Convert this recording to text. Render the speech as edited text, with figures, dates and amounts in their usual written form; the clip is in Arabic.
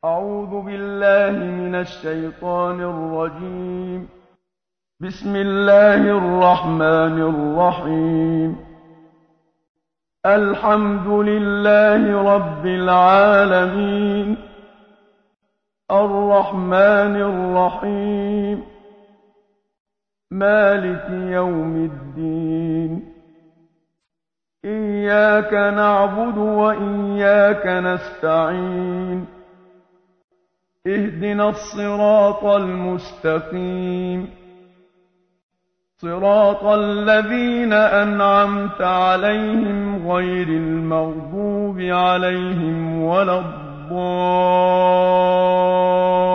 أعوذ بالله من الشيطان الرجيم. بسم الله الرحمن الرحيم. الحمد لله رب العالمين، الرحمن الرحيم، مالك يوم الدين. إياك نعبد وإياك نستعين. اهدنا الصراط المستقيم، صراط الذين أنعمت عليهم غير المغضوب عليهم ولا الضالين.